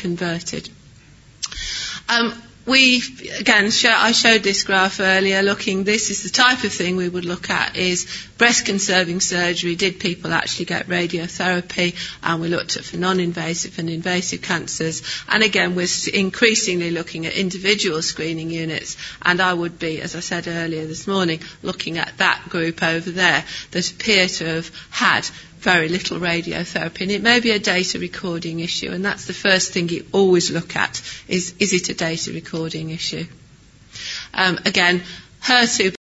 converted. I showed this graph earlier this is the type of thing we would look at is breast conserving surgery. Did people actually get radiotherapy? And we looked at for non-invasive and invasive cancers. And again, we're increasingly looking at individual screening units. And I would be, as I said earlier this morning, looking at that group over there that appear to have had very little radiotherapy, and it may be a data recording issue, and that's the first thing you always look at, is it a data recording issue? Again, HER2